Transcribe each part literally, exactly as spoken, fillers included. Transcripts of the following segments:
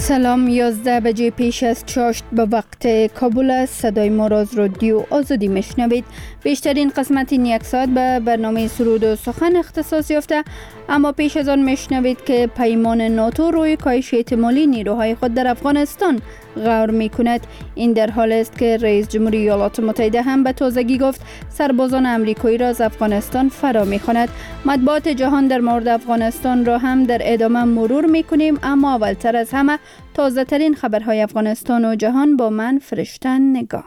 سلام، یازده بجه پیش از چاشت به وقت کابل است. صدای ما را از رادیو آزادی میشنوید. بیشترین قسمت این یک ساعت به برنامه سرود و سخن اختصاص یافته، اما پیش از آن میشنوید که پیمان ناتو روی کاهش احتمالی نیروهای خود در افغانستان غور می کند. این در حال است که رئیس جمهوری ایالات متحده هم به تازگی گفت سربازان امریکایی را از افغانستان فرا می خواند. مطبوعات جهان در مورد افغانستان را هم در ادامه مرور می کنیم، اما اولتر از همه تازه ترین خبرهای افغانستان و جهان با من فرشته نگاه.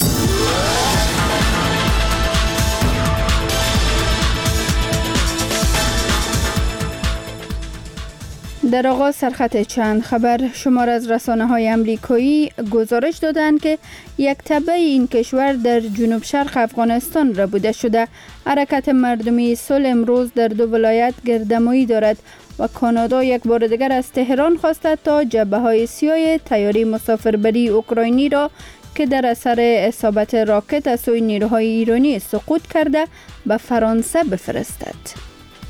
در آغاز سرخط چند خبر. شمار از رسانه های امریکایی گزارش دادند که یک تبع این کشور در جنوب شرق افغانستان ربوده شده. حرکت مردمی صلح امروز در دو ولایت گردمایی دارد و کانادا یک بار دیگر از تهران خواسته تا جبهه های سیاه تیاری مسافربری اوکراینی را که در اثر اصابت راکت از سوی نیروهای ایرانی سقوط کرده به فرانسه بفرستد.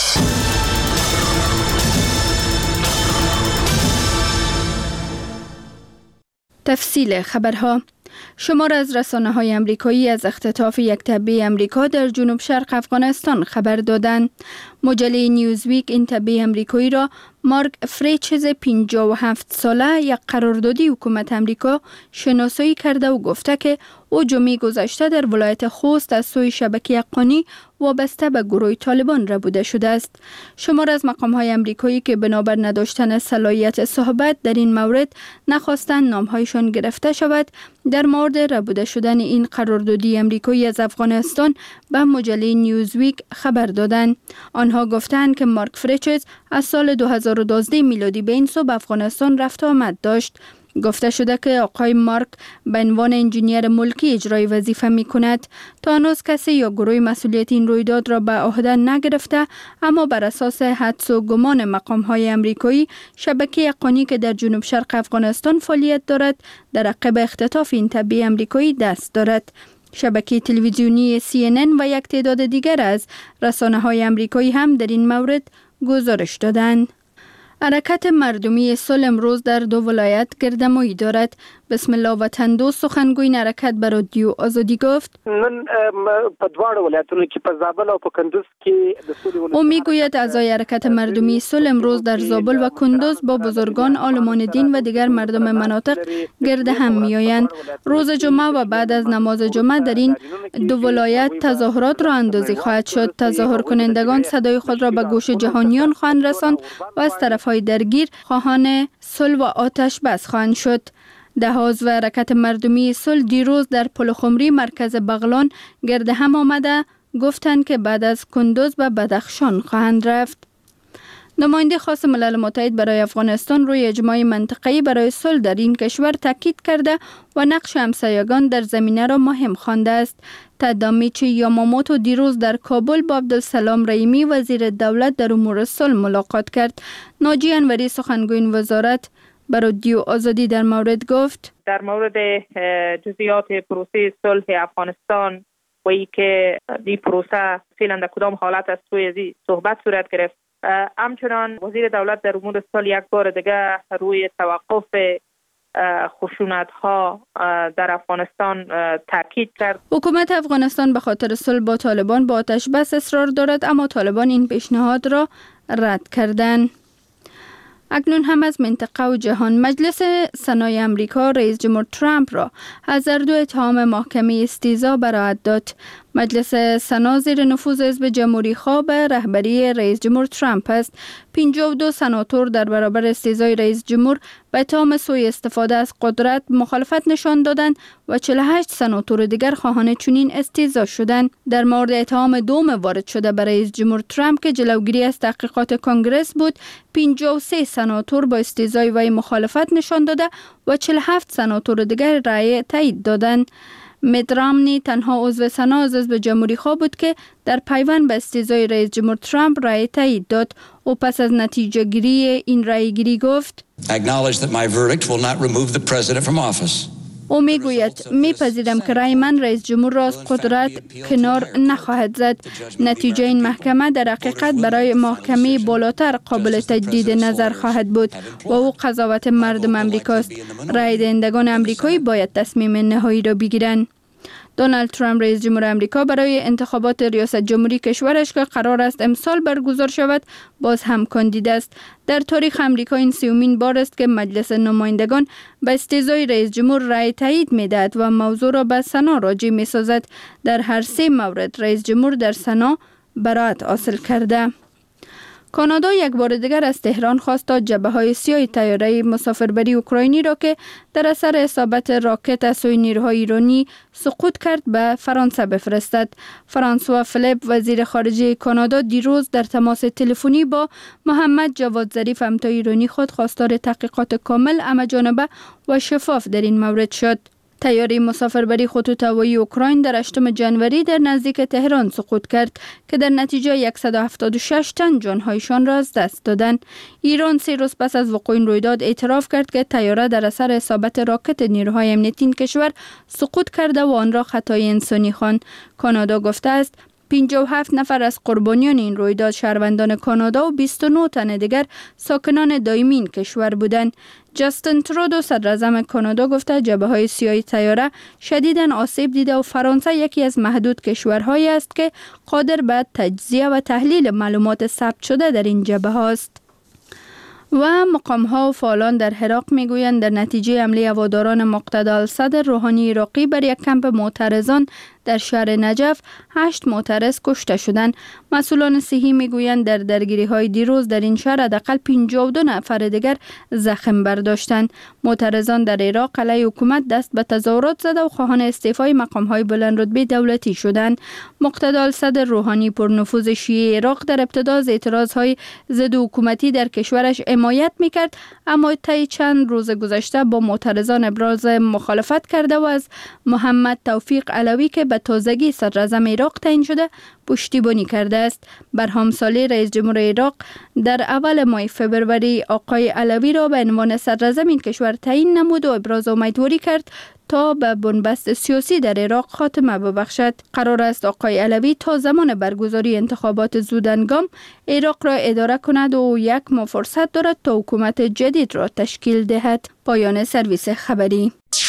تفصیل خبرها. شمار از رسانه‌های امریکایی از اختطاف یک تبع امریکا در جنوب شرق افغانستان خبر دادند. مجله نیوزویک این تبع امریکایی را مارک فریچز پنجاه و هفت ساله یک قراردادی حکومت امریکا شناسایی کرده و گفته که او جمعه گذشته در ولایت خوست از سوی شبکه حقانی وابسته به گروه طالبان ربوده شده است. شمار از مقام‌های امریکایی که بنابر نداشتن صلاحیت صحبت در این مورد نخواستند نام‌هایشان گرفته شود، در مورد ربوده شدن این قراردادی امریکایی از افغانستان به مجله نیوزویک خبر دادند. آنها گفتند که مارک فریچز از سال دو هزار و دوازده میلادی به این سو به افغانستان رفت و آمد داشت. گفته شده که آقای مارک به عنوان انجینیر ملکی اجرای وظیفه می کند. تا هنوز کسی یا گروه مسئولیت این رویداد را به عهده نگرفته، اما بر اساس حدس و گمان مقام های امریکایی شبکه حقانی که در جنوب شرق افغانستان فعالیت دارد در عقب اختطاف این تبع امریکایی دست دارد. شبکه تلویزیونی سی ان ان و یک تعداد دیگر از رسانه های امریکایی هم در این مورد گزارش دادند. حرکت مردمی صلح امروز در دو ولایت گردمایی دارد. بسم الله وطن دوست سخنگوی این حرکت به رادیو آزادی گفت من په دواړو ولایتونو کې په زابل او په کندوز کې او میگوید اعضای حرکت مردمی صلح امروز در زابل و کندوز با بزرگان عالمان دین و دیگر مردم مناطق گرد هم میآیند. روز جمعه و بعد از نماز جمعه در این دو ولایت تظاهرات را اندازی خواهد شد. تظاهر کنندگان صدای خود را به گوش جهانیان خواهند رساند و از طرفهای درگیر خواهان صلح و آتش بس خواهند شد. دهاز و حرکت مردمی صلح دیروز در پل خمری مرکز بغلان گرد هم آمده گفتند که بعد از کندوز به بدخشان خواهند رفت. نماینده خاص ملل متحد برای افغانستان روی اجماع منطقه‌ای برای صلح در این کشور تاکید کرده و نقش همسایگان در زمینه را مهم خوانده است. تادامیچی یاماموتو دیروز در کابل با عبدالسلام رحیمی وزیر دولت در امور صلح ملاقات کرد. ناجی انوری سخنگوی این وزارت بر رادیو آزادی در مورد گفت در مورد جزئیات پروسه صلح افغانستان و ای که این پروسه فعلا در کدام حالت است توی ازی صحبت صورت گرفت. همچنان وزیر دولت در امور صلح یک بار دیگه روی توقف خشونت ها در افغانستان تاکید کرد. حکومت افغانستان به خاطر صلح با طالبان با آتش بس اصرار دارد، اما طالبان این پیشنهاد را رد کردند. اکنون هم از منطقه و جهان. مجلس سنای امریکا رئیس جمهور ترامپ را از هر دو اتهام محکمه استیضاح براءت داد. مجلس سنا زیر نفوذ حزب جمهوری خواه به رهبری رئیس جمهور ترامپ است. پنجاه و دو سناتور در برابر استیضاح رئیس جمهور به اتهام سوء استفاده از قدرت مخالفت نشان دادند و چهل و هشت سناتور دیگر خواهان چنین استیضاح شدند. در مورد اتهام دوم وارد شده بر رئیس جمهور ترامپ که جلوگیری از تحقیقات کنگرس بود، پنجاه و سه سناتور با استیضاح وی مخالفت نشان داده و چهل و هفت سناتور دیگر رأی تایید دادند. میت رامنی تنها عضو سنا از حزب جمهوری خواه بود که در پیوند به استیضاح رئیس جمهور ترامپ رأی تایید داد. او پس از نتیجه گیری این رأی گیری گفت I acknowledge that my verdict will not remove the president from office. او میگوید میپذیرم که رای من رئیس جمهور را از قدرت کنار نخواهد زد. نتیجه این محکمه در حقیقت برای محکمه بالاتر قابل تجدید نظر خواهد بود و او قضاوت مردم امریکاست. رای دهندگان امریکایی باید تصمیم نهایی را بگیرند. دونالد ترامپ رئیس جمهور امریکا برای انتخابات ریاست جمهوری کشورش که قرار است امسال برگزار شود باز هم کاندید است. در تاریخ امریکا این سیومین بار است که مجلس نمایندگان به استعزای رئیس جمهور رای تایید می‌دهد و موضوع را به سنا راجع می‌سازد. در هر سه مورد رئیس جمهور در سنا براءت حاصل کرده. کانادا یک بار دیگر از تهران خواست تا جبهه‌های سیاه طیاره مسافربری اوکراینی را که در اثر اصابت راکت از سوی نیروهای ایرانی سقوط کرد به فرانسه بفرستد. فرانسوا فلیپ وزیر خارجه کانادا دیروز در تماس تلفنی با محمد جواد ظریف همتای ایرانی خود خواستار تحقیقات کامل همه‌جانبه و شفاف در این مورد شد. طیاره مسافربری خطوط هوایی اوکراین در هشتم ژانویه در نزدیک تهران سقوط کرد که در نتیجه صد و هفتاد و شش تن جانهایشان را از دست دادند. ایران سه روز پس از وقوع این رویداد اعتراف کرد که طیاره در اثر اصابت راکت نیروهای امنیتی کشور سقوط کرده و آن را خطای انسانی خواند. کانادا گفته است پنجاه و هفت نفر از قربانیان این رویداد شهروندان کانادا و بیست و نه تن دیگر ساکنان دائمی این کشور بودند. جاستین ترودو صدراعظم کانادا گفته جبهه‌های سیاه طیاره شدیداً آسیب دیده و فرانسه یکی از محدود کشورهایی است که قادر به تجزیه و تحلیل معلومات ثبت شده در این جبهه است. و مقام‌ها و فعالان در عراق میگویند در نتیجه حمله هواداران مقتدی الصدر روحانی عراقی بر یک کمپ معترضان در شهر نجف هشت معترض کشته شدند. مسئولان صحی میگویند در درگیری‌های دیروز در این شهر حداقل پنجاه و دو نفر دیگر زخم برداشتند. معترضان در عراق علیه حکومت دست به تظاهرات زده و خواهان استعفای مقام‌های بلند رتبه دولتی شدند. مقتدی الصدر روحانی پرنفوذ شیعه عراق در ابتدا از اعتراض‌های ضد حکومتی در کشورش حمایت میکرد، اما طی چند روز گذشته با معترضان ابراز مخالفت کرده و از محمد توفیق علوی که به تازگی صدراعظم عراق تعیین شده پشتیبانی کرده است. برهام صالح رئیس جمهور عراق در اول ماه فوریه آقای علوی را به عنوان صدراعظم این کشور تعیین نمود و ابراز امیدواری کرد تا به بنبست سیاسی در عراق خاتمه ببخشد. قرار است آقای علوی تا زمان برگزاری انتخابات زودهنگام عراق را اداره کند و یک ماه فرصت دارد تا حکومت جدید را تشکیل دهد. پایان سرویس خبری.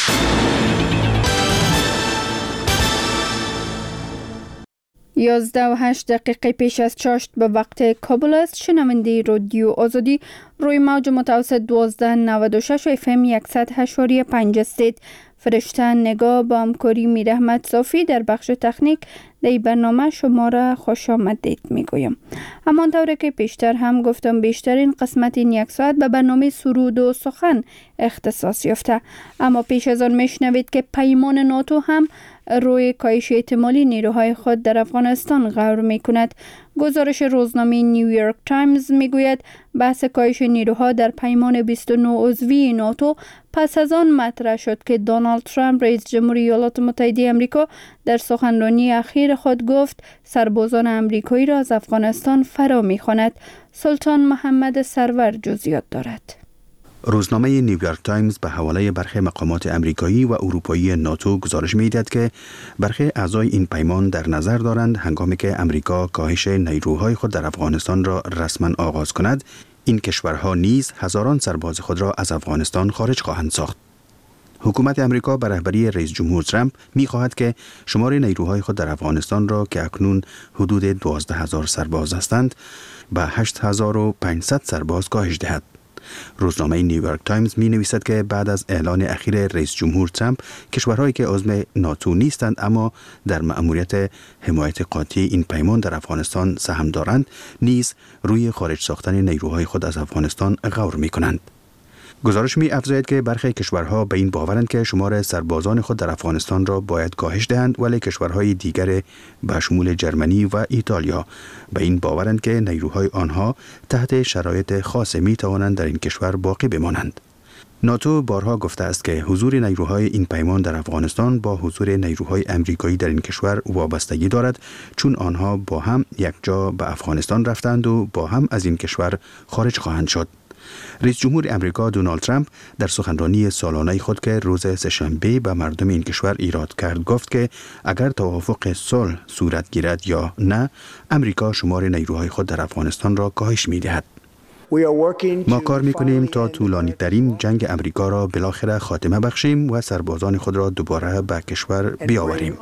یازده و هشت دقیقه پیش از چاشت به وقت کابل است. شنونده رادیو آزادی روی موج متوسط دوازده نود و شش اف ام صد و هشت و پنج استید. فرشته نگاه با همکاری میر احمد صافی در بخش تکنیک در برنامه شما را خوش آمدید میگویم. همانطور که پیشتر هم گفتم بیشترین قسمت این یک ساعت به برنامه سرود و سخن اختصاص یافته، اما پیش از آن میشنوید که پیمان ناتو هم روی کاهش احتمالی نیروهای خود در افغانستان غور می کند. گزارش روزنامه نیویورک تایمز می گوید بحث کاهش نیروها در پیمان بیست و نه عضوی ناتو پس از آن مطرح شد که دونالد ترامپ رئیس جمهور ایالات متحده آمریکا در سخنرانی اخیر خود گفت سربازان آمریکایی را از افغانستان فرا می خواند. سلطان محمد سرور جزئیات دارد. روزنامه نیویورک تایمز به حواله برخی مقامات امریکایی و اروپایی ناتو گزارش می‌دهد که برخی اعضای این پیمان در نظر دارند هنگامی که امریکا کاهش نیروهای خود در افغانستان را رسما آغاز کند، این کشورها نیز هزاران سرباز خود را از افغانستان خارج خواهند ساخت. حکومت امریکا به رهبری رئیس جمهور ترامپ می‌خواهد که شمار نیروهای خود در افغانستان را که اکنون حدود دوازده هزار سرباز هستند به هشت هزار و پانصد سرباز کاهش دهد. روزنامه نیویورک تایمز می نویسد که بعد از اعلان اخیر رئیس جمهور ترامپ، کشورهایی که عضو ناتو نیستند اما در مأموریت حمایت قاطع این پیمان در افغانستان سهم دارند، نیز روی خارج ساختن نیروهای خود از افغانستان غور می کنند. گزارش می افزاید که برخی کشورها به این باورند که شمار سربازان خود در افغانستان را باید کاهش دهند، ولی کشورهای دیگر به شمول جرمنی و ایتالیا به این باورند که نیروهای آنها تحت شرایط خاص می توانند در این کشور باقی بمانند. ناتو بارها گفته است که حضور نیروهای این پیمان در افغانستان با حضور نیروهای امریکایی در این کشور وابستگی دارد، چون آنها با هم یک جا به افغانستان رفتند و با هم از این کشور خارج خواهند شد. رئیس جمهور امریکا دونالد ترامپ در سخنرانی سالانه خود که روز سه‌شنبه به مردم این کشور ایراد کرد گفت که اگر توافق صلح صورت گیرد یا نه، امریکا شمار نیروهای خود در افغانستان را کاهش می‌دهد. ما کار میکنیم تا طولانی ترین جنگ امریکا را بالاخره خاتمه بخشیم و سربازان خود را دوباره به کشور بیاوریم.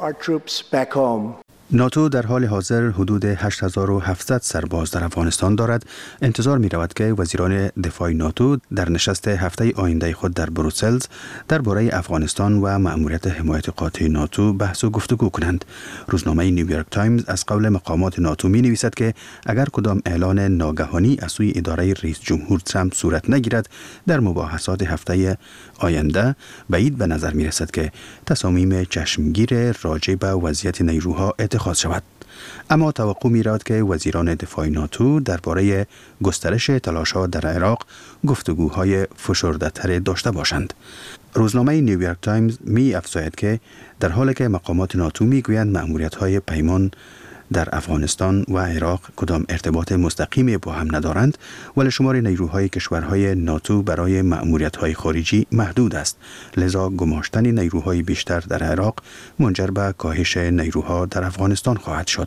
ناتو در حال حاضر حدود هشت هزار و هفتصد سرباز در افغانستان دارد. انتظار می رود که وزیران دفاع ناتو در نشست هفته آینده خود در بروسل درباره افغانستان و مأموریت حمایت قاطع ناتو بحث و گفتگو کنند. روزنامه نیویورک تایمز از قول مقامات ناتو می نویسد که اگر کدام اعلان ناگهانی از سوی اداره رئیس جمهور ترامپ صورت نگیرد، در مباحثات هفته آینده بعید به نظر می رسد که تصامیم چشمگیر راجع به وضعیت نیروها اتخاذ شود. اما توقع می رود که وزیران دفاع ناتو درباره گسترش تلاش‌ها در عراق گفتگوهای فشرده‌تر داشته باشند. روزنامه نیویورک تایمز می افزاید که در حالی که مقامات ناتو می گویند مأموریت‌های پیمان در افغانستان و عراق کدام ارتباط مستقیمی با هم ندارند، ولی شمار نیروهای کشورهای ناتو برای مأموریت‌های خارجی محدود است. لذا گماشتن نیروهای بیشتر در عراق منجر به کاهش نیروها در افغانستان خواهد شد.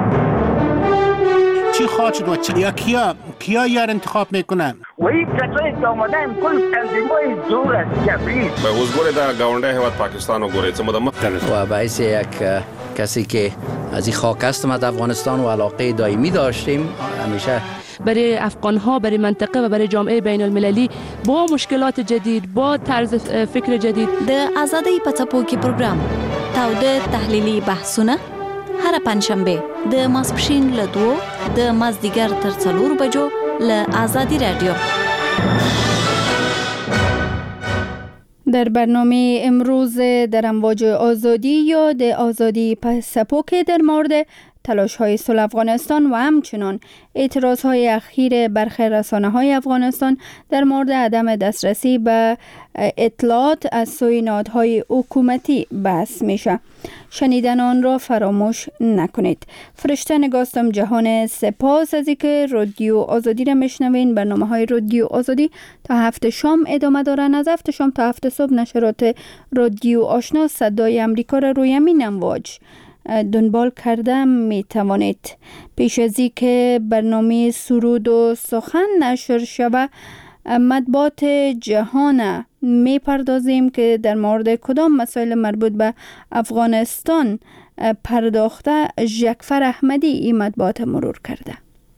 چی خواهد شد و چی؟ یا کیا کیا یار انتخاب میکنن؟ و این کسایی که آمدن کل تنظیمای دور از جبری به حضور در گاونده هیواد پاکستان و گوریت مدام و باعث یک کسی که از این خاک هستم از افغانستان و علاقه دائمی داشتیم همیشه برای افغان ها، برای منطقه و برای جامعه بین المللی با مشکلات جدید، با طرز فکر جدید. د آزادی پڅپوکي پروګرام تاوده تحلیلی بحثونه هر پنځشنبه د ماسپښین له دوه د مازدیګر تر څلور بجو له آزادی رادیو. در برنامه امروز در امواج آزادی یا د آزادی پڅپوکي در مورد تلاش‌های صلح افغانستان و همچنان اعتراض‌های اخیر برخی رسانه‌های افغانستان در مورد عدم دسترسی به اطلاعات از سوی نهادهای حکومتی بحث میشه. شنیدن آن را فراموش نکنید. فرشته نگاستم جهان، سپاس از اینکه رادیو آزادی را میشنوین. برنامه‌های رادیو آزادی تا هفت شام ادامه دارن. از هفت شام تا هفت صبح نشرات رادیو آشنا صدای امریکا را روی همین امواج دنبال کرده می توانید. پیش از این که برنامه سرود و سخن نشر شود، مطبوعات جهان می پردازیم که در مورد کدام مسائل مربوط به افغانستان پرداخته. جعفر احمدی این مطبوعات مرور کرده.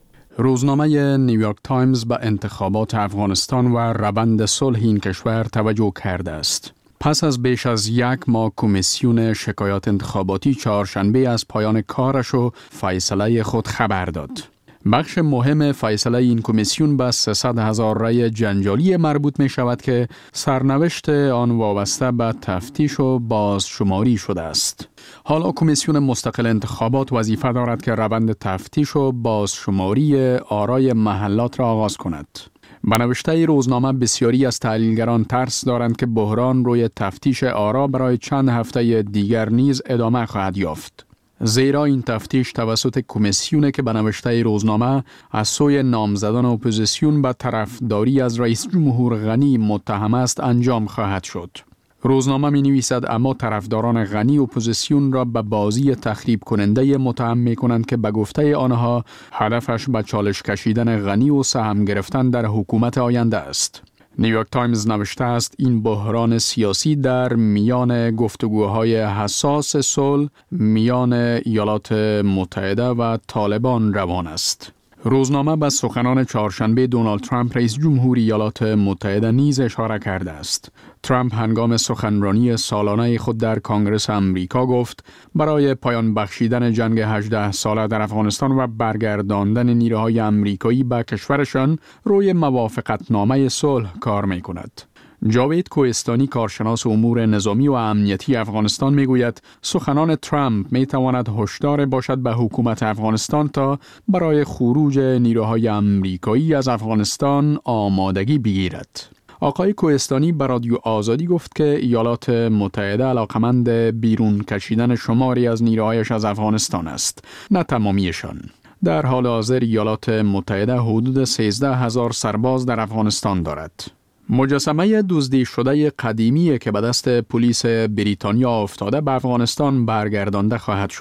روزنامه نیویورک تایمز به انتخابات افغانستان و روند صلح این کشور توجه کرده است. پس از بیش از یک ماه کمیسیون شکایات انتخاباتی چهارشنبه از پایان کارش و فیصله خود خبر داد. بخش مهم فیصله این کمیسیون به سیصد هزار رای جنجالی مربوط می شود که سرنوشت آن وابسته به تفتیش و بازشماری شده است. حالا کمیسیون مستقل انتخابات وظیفه دارد که روند تفتیش و بازشماری آرای محلات را آغاز کند. به نوشته روزنامه بسیاری از تحلیلگران ترس دارند که بحران روی تفتیش آرا برای چند هفته دیگر نیز ادامه خواهد یافت. زیرا این تفتیش توسط کمیسیون که به نوشته روزنامه از سوی نامزدان اپوزیسیون به طرفداری از رئیس جمهور غنی متهم است انجام خواهد شد. روزنامه می نویسد اما طرفداران غنی اپوزیسیون را به بازی تخریب کننده متهم می کنند که به گفته آنها هدفش به چالش کشیدن غنی و سهم گرفتن در حکومت آینده است. نیویورک تایمز نوشته است این بحران سیاسی در میان گفتگوهای حساس صلح میان ایالات متحده و طالبان روان است. روزنامه به سخنان چهارشنبه دونالد ترامپ رئیس جمهور ایالات متحده نیز اشاره کرده است. ترامپ هنگام سخنرانی سالانه خود در کنگره امریکا گفت برای پایان بخشیدن جنگ هجده ساله در افغانستان و برگرداندن نیروهای امریکایی به کشورشان روی موافقتنامه صلح کار می‌کند. جاوید کوهستانی کارشناس امور نظامی و امنیتی افغانستان میگوید سخنان ترامپ میتواند هشدار باشد به حکومت افغانستان تا برای خروج نیروهای امریکایی از افغانستان آمادگی بگیرد. آقای کوهستانی به رادیو آزادی گفت که ایالات متحده علاقمند بیرون کشیدن شماری از نیروهایش از افغانستان است، نه تمامیشان. در حال حاضر ایالات متحده حدود سیزده هزار سرباز در افغانستان دارد. مجسمه دزدی شده قدیمی که به دست پلیس بریتانیا افتاده به افغانستان برگردانده خواهد شد.